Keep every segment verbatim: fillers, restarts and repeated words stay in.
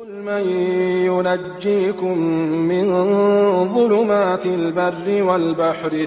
قل من ينجيكم من ظلمات البر والبحر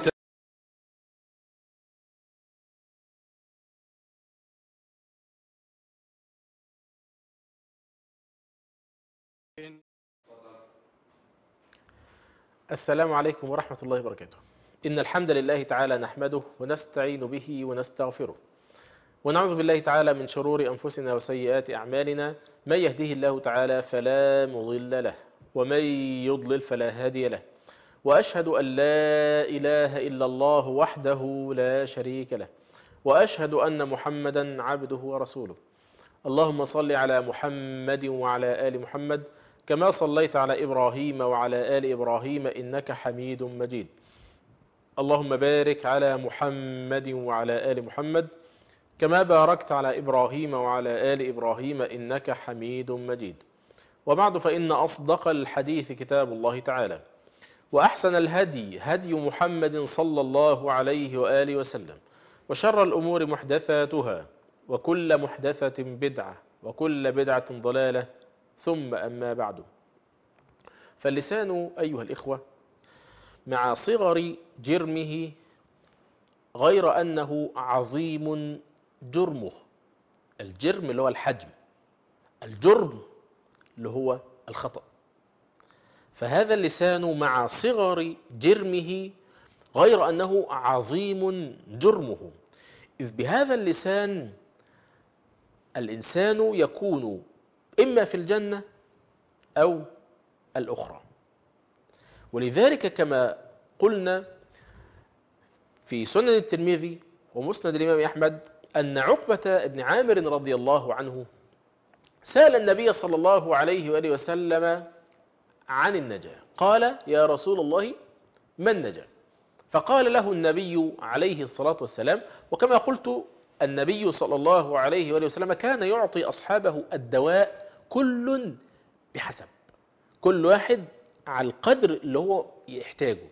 السلام عليكم ورحمة الله وبركاته. إن الحمد لله تعالى نحمده ونستعين به ونستغفره، ونعوذ بالله تعالى من شرور أنفسنا وسيئات أعمالنا. من يهده الله تعالى فلا مضل له، ومن يضلل فلا هادي له. وأشهد أن لا إله إلا الله وحده لا شريك له، وأشهد أن محمدا عبده ورسوله. اللهم صل على محمد وعلى آل محمد كما صليت على إبراهيم وعلى آل إبراهيم إنك حميد مجيد. اللهم بارك على محمد وعلى آل محمد كما باركت على إبراهيم وعلى آل إبراهيم إنك حميد مجيد. وبعد، فإن أصدق الحديث كتاب الله تعالى، وأحسن الهدي هدي محمد صلى الله عليه وآله وسلم، وشر الأمور محدثاتها، وكل محدثة بدعة، وكل بدعة ضلالة، ثم أما بعد. فاللسان أيها الإخوة مع صغر جرمه غير أنه عظيم جرمه. الجرم اللي هو الحجم، الجرم اللي هو الخطأ. فهذا اللسان مع صغر جرمه غير أنه عظيم جرمه، إذ بهذا اللسان الإنسان يكون إما في الجنة أو الأخرى. ولذلك كما قلنا في سنن الترمذي ومسند الإمام أحمد أن عقبة بن عامر رضي الله عنه سأل النبي صلى الله عليه وآله وسلم عن النجاة، قال: يا رسول الله، ما النجاة؟ فقال له النبي عليه الصلاة والسلام، وكما قلت النبي صلى الله عليه وآله وسلم كان يعطي أصحابه الدواء كل بحسب، كل واحد على القدر اللي هو يحتاجه،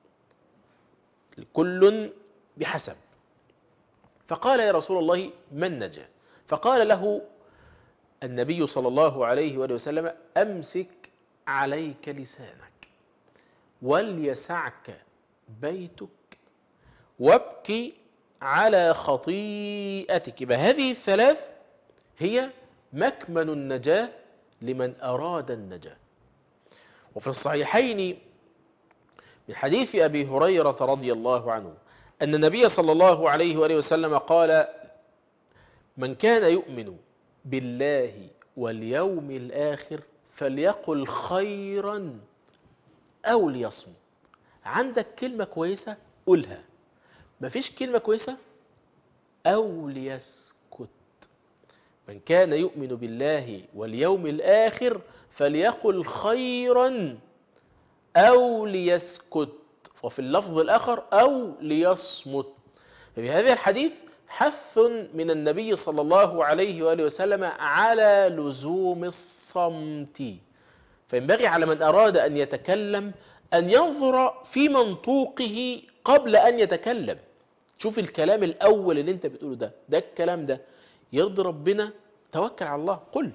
كل بحسب. فقال: يا رسول الله، ما النجاة؟ فقال له النبي صلى الله عليه وآله وسلم: أمسك عليك لسانك، وليسعك بيتك، وابكي على خطيئتك. بهذه الثلاث هي مكمن النجاة لمن أراد النجاة. وفي الصحيحين من حديث أبي هريرة رضي الله عنه أن النبي صلى الله عليه وآله وسلم قال: من كان يؤمن بالله واليوم الآخر فليقل خيرا أو ليصمت. عندك كلمة كويسة قولها، مفيش كلمة كويسة أو ليسكت. من كان يؤمن بالله واليوم الآخر فليقل خيرا أو ليسكت، وفي اللفظ الآخر أو ليصمت. في هذا الحديث حث من النبي صلى الله عليه وآله وسلم على لزوم الصمت. فينبغي على من أراد أن يتكلم أن ينظر في منطوقه قبل أن يتكلم. شوف الكلام الأول اللي انت بتقوله ده ده الكلام ده يرضي ربنا؟ توكل على الله، قل.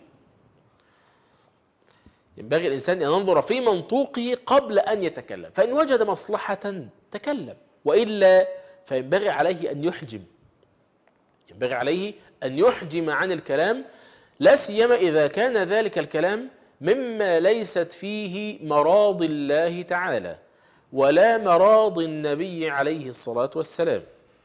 ينبغي الإنسان أن ينظر في منطوقه قبل أن يتكلم، فإن وجد مصلحة تكلم، وإلا فينبغي عليه أن يحجم، ينبغي عليه أن يحجم عن الكلام، لا سيما إذا كان ذلك الكلام مما ليست فيه مراض الله تعالى ولا مراض النبي عليه الصلاة والسلام.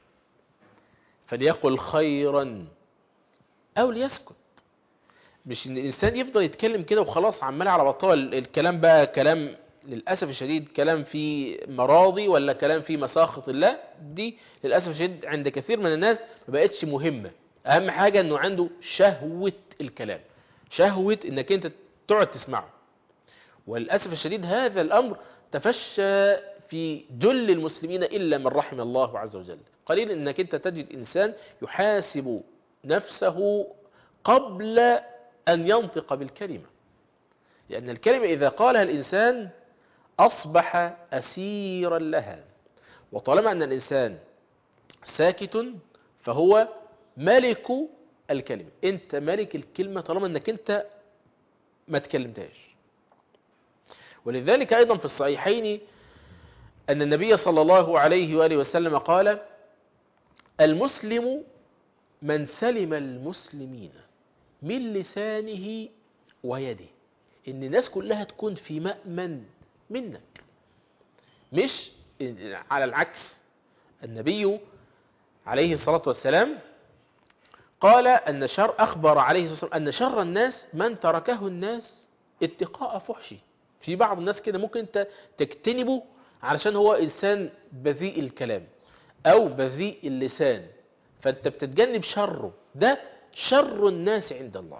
فليقل خيرا أو ليسكت. مش إن الإنسان يفضل يتكلم كده وخلاص عمال على بطال الكلام، بقى كلام للأسف الشديد كلام فيه مراضي ولا كلام فيه مساخط الله. دي للأسف الشديد عند كثير من الناس ما بقتش مهمة. أهم حاجة أنه عنده شهوة الكلام، شهوة أنك أنت تقعد تسمعه. وللأسف الشديد هذا الأمر تفشى في جل المسلمين إلا من رحم الله عز وجل. قليل أنك أنت تجد إنسان يحاسب نفسه قبل أن ينطق بالكلمة، لأن الكلمة إذا قالها الإنسان أصبح أسيرا لها. وطالما أن الإنسان ساكت فهو ملك الكلمة. أنت ملك الكلمة طالما أنك أنت ما تكلمتهاش. ولذلك أيضا في الصحيحين أن النبي صلى الله عليه وآله وسلم قال: المسلم من سلم المسلمين من لسانه ويده. إن الناس كلها تكون في مأمن منك، مش على العكس. النبي عليه الصلاة والسلام قال أن شر أخبر عليه الصلاة والسلام أن شر الناس من تركه الناس اتقاء فحشه. في بعض الناس كده ممكن انت تجتنبه علشان هو إنسان بذيء الكلام أو بذيء اللسان، فأنت بتتجنب شره. ده شر الناس عند الله،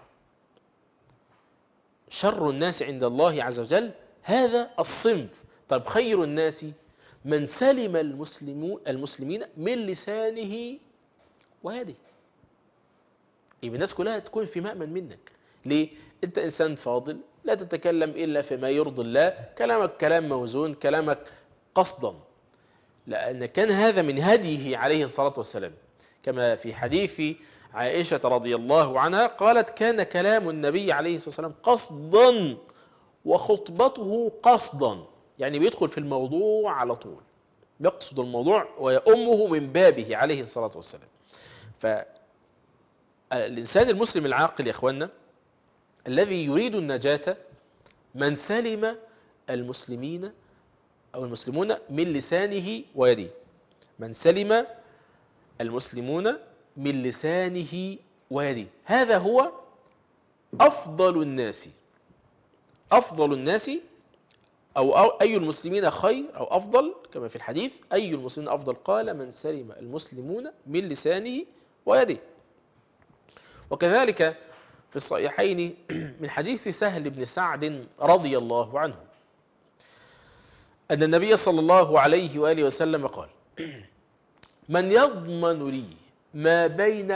شر الناس عند الله عز وجل هذا الصنف. طيب خير الناس من سلم المسلمون المسلمين من لسانه ويده. يبقى الناس كلها تكون في مأمن منك. ليه؟ انت انسان فاضل، لا تتكلم الا فيما يرضي الله، كلامك كلام موزون، كلامك قصدا، لان كان هذا من هديه عليه الصلاة والسلام. كما في حديث عائشة رضي الله عنها قالت: كان كلام النبي عليه الصلاة والسلام قصدا وخطبته قصدا. يعني بيدخل في الموضوع على طول، يقصد الموضوع ويأمه من بابه عليه الصلاة والسلام. فالإنسان المسلم العاقل يا إخوانا الذي يريد النجاة من سلم المسلمين أو المسلمون من لسانه ويده. من سلم المسلمون من لسانه ويده، هذا هو أفضل الناس. أفضل الناس أو أي المسلمين خير أو أفضل، كما في الحديث: أي المسلمين أفضل؟ قال: من سلم المسلمون من لسانه ويده. وكذلك في الصحيحين من حديث سهل بن سعد رضي الله عنه أن النبي صلى الله عليه وآله وسلم قال: من يضمن لي ما بين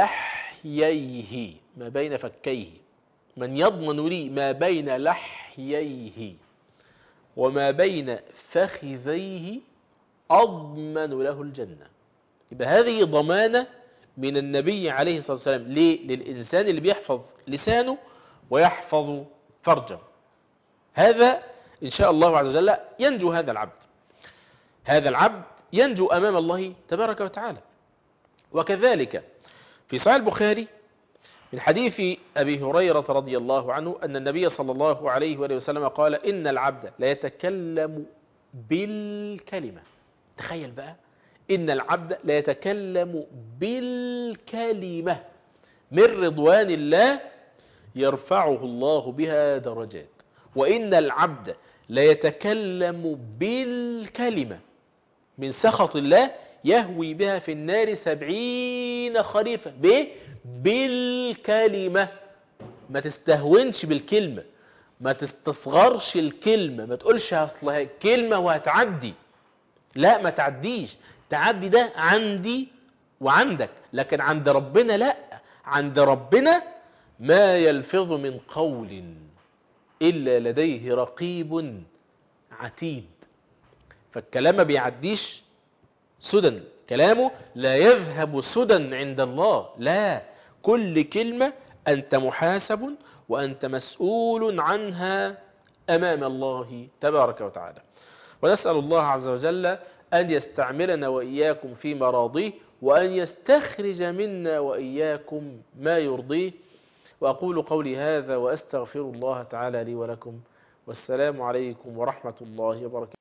لحييه، ما بين فكيه، من يضمن لي ما بين لحييه وما بين فخذيه أضمن له الجنة. يبقى هذه ضمانة من النبي عليه الصلاة والسلام. ليه؟ للإنسان اللي بيحفظ لسانه ويحفظ فرجه. هذا إن شاء الله عز وجل ينجو هذا العبد، هذا العبد ينجو أمام الله تبارك وتعالى. وكذلك في صحيح البخاري من حديث أبي هريرة رضي الله عنه أن النبي صلى الله عليه وآله وسلم قال: إن العبد لا يتكلم بالكلمة. تخيل بقى، إن العبد لا يتكلم بالكلمة من رضوان الله يرفعه الله بها درجات، وإن العبد لا يتكلم بالكلمة من سخط الله يهوي بها في النار سبعين خريفا. بإيه؟ بالكلمة. ما تستهونش بالكلمة، ما تستصغرش الكلمة، ما تقولش أصلها كلمة وهتعدي. لا، ما تعديش. تعدي ده عندي وعندك، لكن عند ربنا لا. عند ربنا ما يلفظ من قول إلا لديه رقيب عتيد. فالكلام ما بيعديش سدى، كلامه لا يذهب سدى عند الله. لا، كل كلمة أنت محاسب وأنت مسؤول عنها أمام الله تبارك وتعالى. ونسأل الله عز وجل أن يستعملنا وإياكم في مراضيه، وأن يستخرج منا وإياكم ما يرضيه. وأقول قولي هذا وأستغفر الله تعالى لي ولكم، والسلام عليكم ورحمة الله وبركاته.